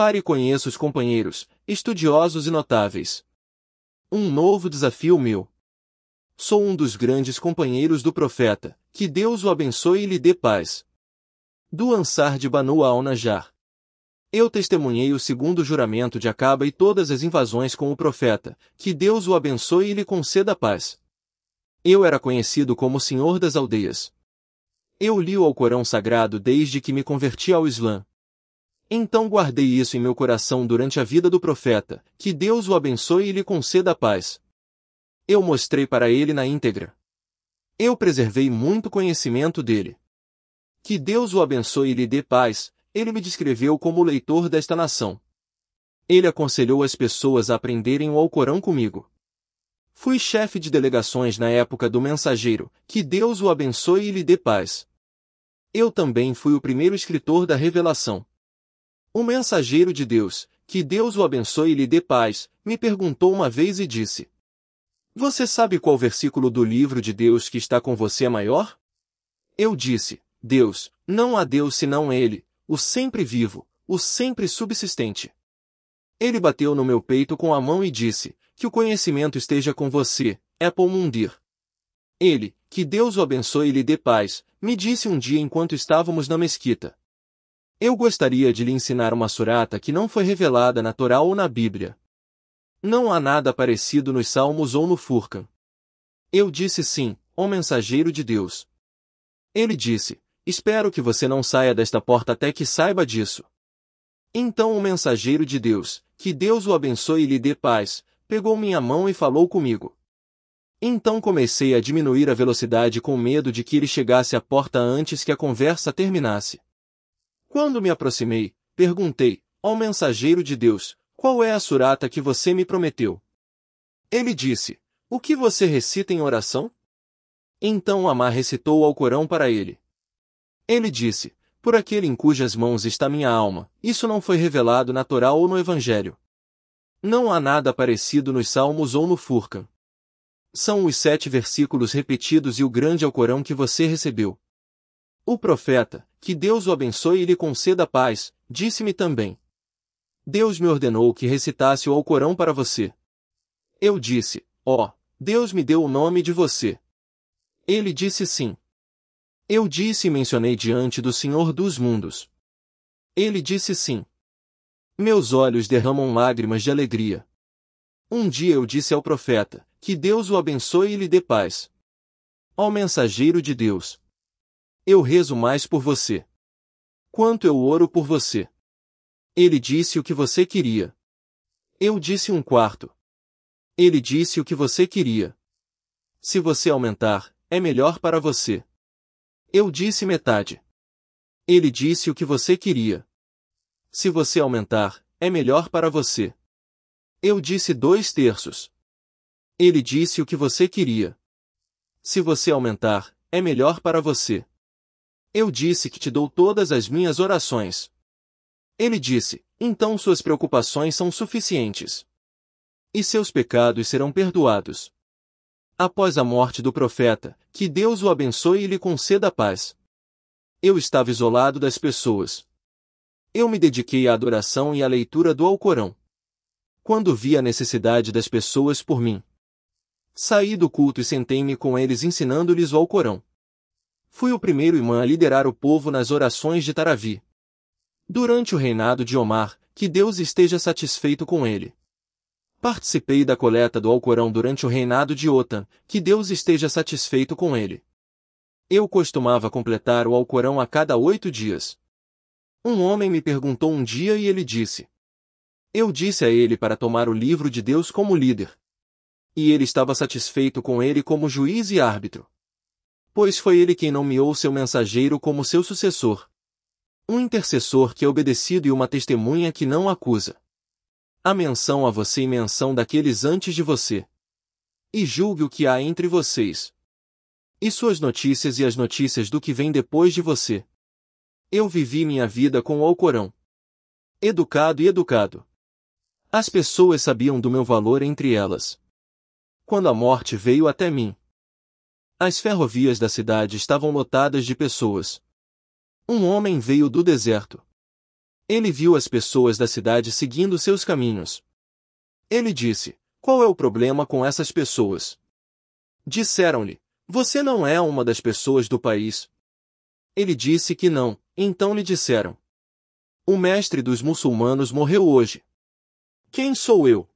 Pare e conheça os companheiros, estudiosos e notáveis. Um novo desafio meu. Sou um dos grandes companheiros do profeta, que Deus o abençoe e lhe dê paz. Do Ansar de Banu al-Najjar. Eu testemunhei o segundo juramento de Acaba e todas as invasões com o profeta, que Deus o abençoe e lhe conceda paz. Eu era conhecido como o Senhor das Aldeias. Eu li o Alcorão Sagrado desde que me converti ao Islã. Então guardei isso em meu coração durante a vida do profeta, que Deus o abençoe e lhe conceda paz. Eu mostrei para ele na íntegra. Eu preservei muito conhecimento dele. Que Deus o abençoe e lhe dê paz. Ele me descreveu como o leitor desta nação. Ele aconselhou as pessoas a aprenderem o Alcorão comigo. Fui chefe de delegações na época do mensageiro, que Deus o abençoe e lhe dê paz. Eu também fui o primeiro escritor da revelação. O mensageiro de Deus, que Deus o abençoe e lhe dê paz, me perguntou uma vez e disse: Você sabe qual versículo do livro de Deus que está com você é maior? Eu disse: Deus, não há Deus senão Ele, o sempre vivo, o sempre subsistente. Ele bateu no meu peito com a mão e disse: Que o conhecimento esteja com você, Apple Mundir. Ele, que Deus o abençoe e lhe dê paz, me disse um dia enquanto estávamos na mesquita: Eu gostaria de lhe ensinar uma surata que não foi revelada na Torá ou na Bíblia. Não há nada parecido nos Salmos ou no Furcan. Eu disse sim, ó mensageiro de Deus. Ele disse: Espero que você não saia desta porta até que saiba disso. Então o mensageiro de Deus, que Deus o abençoe e lhe dê paz, pegou minha mão e falou comigo. Então comecei a diminuir a velocidade com medo de que ele chegasse à porta antes que a conversa terminasse. Quando me aproximei, perguntei: Ó mensageiro de Deus, qual é a surata que você me prometeu? Ele disse: O que você recita em oração? Então Amar recitou o Alcorão para ele. Ele disse: Por aquele em cujas mãos está minha alma, isso não foi revelado na Torá ou no Evangelho. Não há nada parecido nos Salmos ou no Furcan. São os 7 versículos repetidos e o grande Alcorão que você recebeu. O profeta, que Deus o abençoe e lhe conceda paz, disse-me também: Deus me ordenou que recitasse o Alcorão para você. Eu disse: Deus me deu o nome de você. Ele disse sim. Eu disse e mencionei diante do Senhor dos mundos. Ele disse sim. Meus olhos derramam lágrimas de alegria. Um dia eu disse ao profeta: Que Deus o abençoe e lhe dê paz. Ó mensageiro de Deus, eu rezo mais por você. Quanto eu oro por você. Ele disse o que você queria. Eu disse 1/4. Ele disse o que você queria. Se você aumentar, é melhor para você. Eu disse metade. Ele disse o que você queria. Se você aumentar, é melhor para você. Eu disse 2/3. Ele disse o que você queria. Se você aumentar, é melhor para você. Eu disse que te dou todas as minhas orações. Ele disse: Então suas preocupações são suficientes. E seus pecados serão perdoados. Após a morte do profeta, que Deus o abençoe e lhe conceda paz. Eu estava isolado das pessoas. Eu me dediquei à adoração e à leitura do Alcorão. Quando vi a necessidade das pessoas por mim, saí do culto e sentei-me com eles ensinando-lhes o Alcorão. Fui o primeiro imã a liderar o povo nas orações de Taravi. Durante o reinado de Omar, que Deus esteja satisfeito com ele. Participei da coleta do Alcorão durante o reinado de Otan, que Deus esteja satisfeito com ele. Eu costumava completar o Alcorão a cada 8 dias. Um homem me perguntou um dia e ele disse. Eu disse a ele para tomar o livro de Deus como líder. E ele estava satisfeito com ele como juiz e árbitro. Pois foi ele quem nomeou seu mensageiro como seu sucessor. Um intercessor que é obedecido e uma testemunha que não acusa. A menção a você e menção daqueles antes de você. E julgue o que há entre vocês. E suas notícias e as notícias do que vem depois de você. Eu vivi minha vida com o Alcorão. Educado e educado. As pessoas sabiam do meu valor entre elas. Quando a morte veio até mim, as ferrovias da cidade estavam lotadas de pessoas. Um homem veio do deserto. Ele viu as pessoas da cidade seguindo seus caminhos. Ele disse: qual é o problema com essas pessoas? Disseram-lhe: você não é uma das pessoas do país? Ele disse que não. Então lhe disseram: o mestre dos muçulmanos morreu hoje. Quem sou eu?